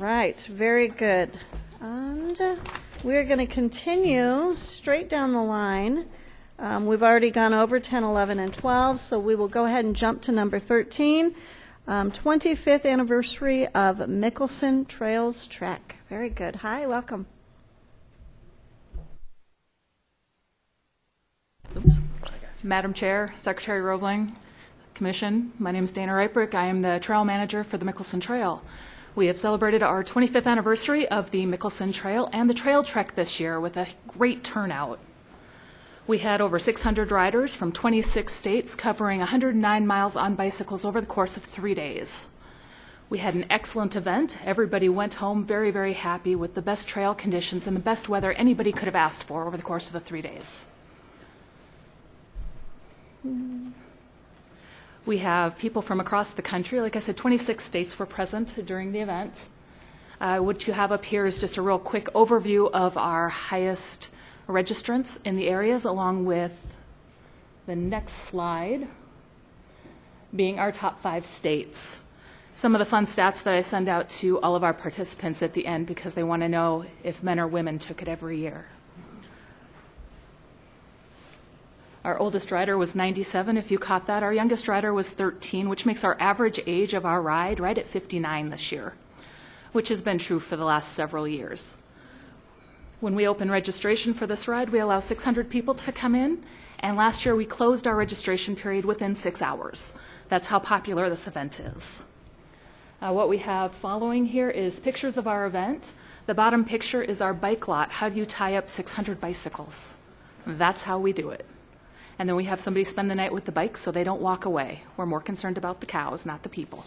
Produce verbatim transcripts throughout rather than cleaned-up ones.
right, very good. And uh, we're going to continue straight down the line. Um, we've already gone over ten, eleven, and twelve, so we will go ahead and jump to number thirteen, um, twenty-fifth anniversary of Mickelson Trails Trek. Very good. Hi, welcome. Oops. Madam Chair, Secretary Roebling, Commission, my name is Dana Reiprick. I am the trail manager for the Mickelson Trail. We have celebrated our twenty-fifth anniversary of the Mickelson Trail and the Trail Trek this year with a great turnout. We had over six hundred riders from twenty-six states covering one hundred nine miles on bicycles over the course of three days. We had an excellent event. Everybody went home very, very happy with the best trail conditions and the best weather anybody could have asked for over the course of the three days. We have people from across the country. Like I said, twenty-six states were present during the event. Uh, what you have up here is just a real quick overview of our highest registrants in the areas, along with the next slide being our top five states. Some of the fun stats that I send out to all of our participants at the end because they want to know if men or women took it every year. Our oldest rider was ninety-seven, if you caught that. Our youngest rider was thirteen, which makes our average age of our ride right at fifty-nine this year, which has been true for the last several years. When we open registration for this ride, we allow six hundred people to come in, and last year we closed our registration period within six hours. That's how popular this event is. Uh, what we have following here is pictures of our event. The bottom picture is our bike lot. How do you tie up six hundred bicycles? That's how we do it. And then we have somebody spend the night with the bike so they don't walk away. We're more concerned about the cows, not the people.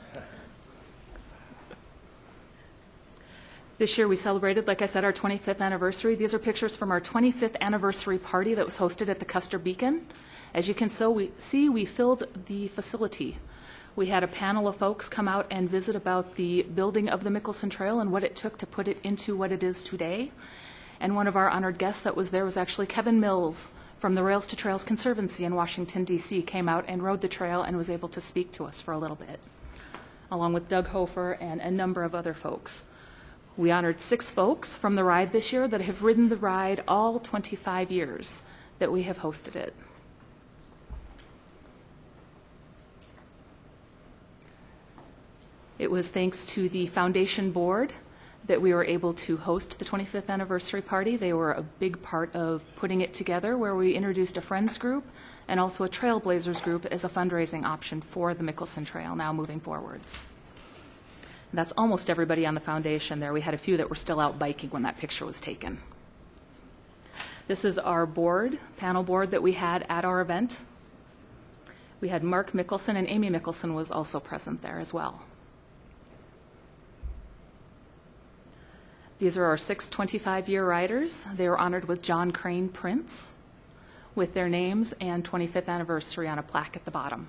This year we celebrated, like I said, our twenty-fifth anniversary. These are pictures from our twenty-fifth anniversary party that was hosted at the Custer Beacon. As you can so we see, we filled the facility. We had a panel of folks come out and visit about the building of the Mickelson Trail and what it took to put it into what it is today. And one of our honored guests that was there was actually Kevin Mills from the Rails to Trails Conservancy in Washington, D C, came out and rode the trail and was able to speak to us for a little bit, along with Doug Hofer and a number of other folks. We honored six folks from the ride this year that have ridden the ride all twenty-five years that we have hosted it. It was thanks to the foundation board that we were able to host the twenty-fifth anniversary party. They were a big part of putting it together, where we introduced a friends group and also a Trailblazers group as a fundraising option for the Mickelson Trail now moving forwards. And that's almost everybody on the foundation there. We had a few that were still out biking when that picture was taken. This is our board, panel board that we had at our event. We had Mark Mickelson, and Amy Mickelson was also present there as well. These are our six twenty-five-year riders. They were honored with John Crane prints with their names and twenty-fifth anniversary on a plaque at the bottom.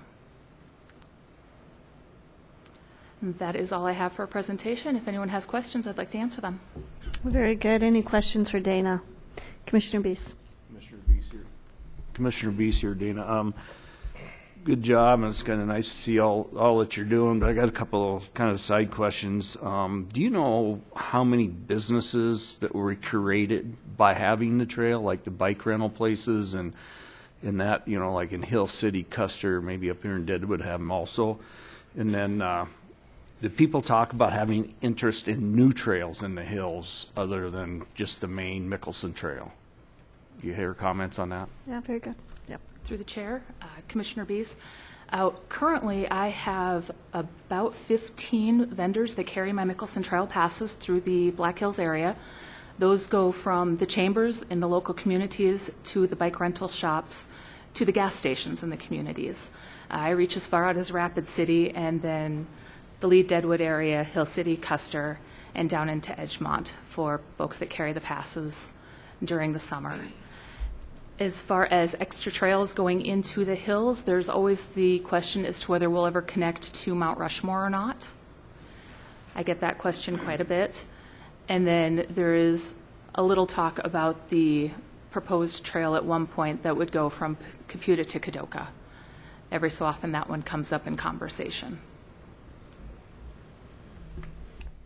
And that is all I have for a presentation. If anyone has questions, I'd like to answer them. Very good. Any questions for Dana? Commissioner Beese. Commissioner Beese here. Commissioner Beese here, Dana. Um, good job, and it's kind of nice to see all, all that you're doing, but I got a couple of kind of side questions. Um, do you know how many businesses that were created by having the trail, like the bike rental places and in that, you know, like in Hill City, Custer, maybe up here in Deadwood have them also? And then uh, did people talk about having interest in new trails in the hills other than just the main Mickelson Trail? Do you hear comments on that? Yeah, very good. Yep. Through the chair, uh, Commissioner Beese. Uh, currently, I have about fifteen vendors that carry my Mickelson Trail passes through the Black Hills area. Those go from the chambers in the local communities to the bike rental shops to the gas stations in the communities. Uh, I reach as far out as Rapid City and then the Lee Deadwood area, Hill City, Custer, and down into Edgemont for folks that carry the passes during the summer. As far as extra trails going into the hills, there's always the question as to whether we'll ever connect to Mount Rushmore or not. I get that question quite a bit. And then there is a little talk about the proposed trail at one point that would go from Caputa to Kadoka. Every so often that one comes up in conversation.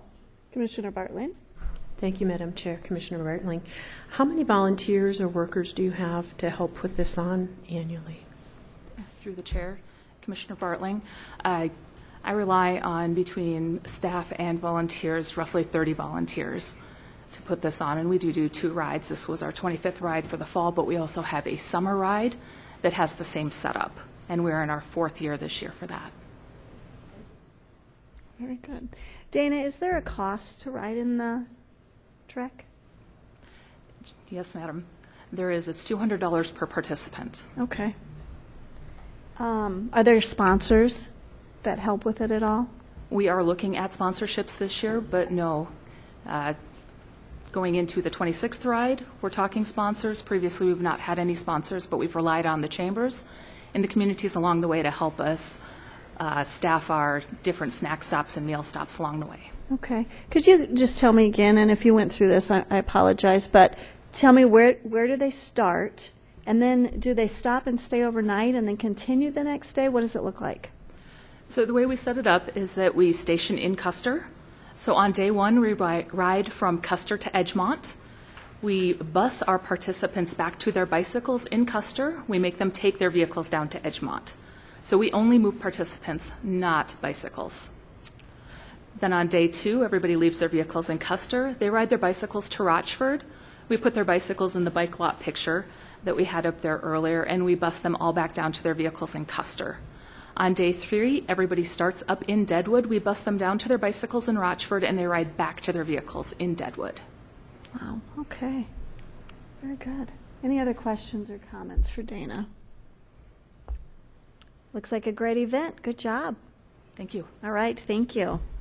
Commissioner Bartling? Thank you, Madam Chair. Commissioner Bartling. How many volunteers or workers do you have to help put this on annually? Through the chair, Commissioner Bartling, I, I rely on between staff and volunteers, roughly thirty volunteers to put this on, and we do do two rides. This was our twenty-fifth ride for the fall, but we also have a summer ride that has the same setup, and we're in our fourth year this year for that. Very good. Dana, is there a cost to ride in the trek? Yes, madam. There is. It's two hundred dollars per participant. Okay. Um, are there sponsors that help with it at all? We are looking at sponsorships this year, but no. Uh, going into the twenty-sixth ride, we're talking sponsors. Previously, we've not had any sponsors, but we've relied on the chambers and the communities along the way to help us uh, staff our different snack stops and meal stops along the way. Okay. Could you just tell me again, and if you went through this, I, I apologize, but tell me where where do they start, and then do they stop and stay overnight and then continue the next day? What does it look like? So the way we set it up is that we station in Custer. So on day one, we ri- ride from Custer to Edgemont. We bus our participants back to their bicycles in Custer. We make them take their vehicles down to Edgemont. So we only move participants, not bicycles. Then on day two, everybody leaves their vehicles in Custer. They ride their bicycles to Rochford. We put their bicycles in the bike lot picture that we had up there earlier, and we bus them all back down to their vehicles in Custer. On day three, everybody starts up in Deadwood. We bus them down to their bicycles in Rochford, and they ride back to their vehicles in Deadwood. Wow. Okay. Very good. Any other questions or comments for Dana? Looks like a great event. Good job. Thank you. All right. Thank you.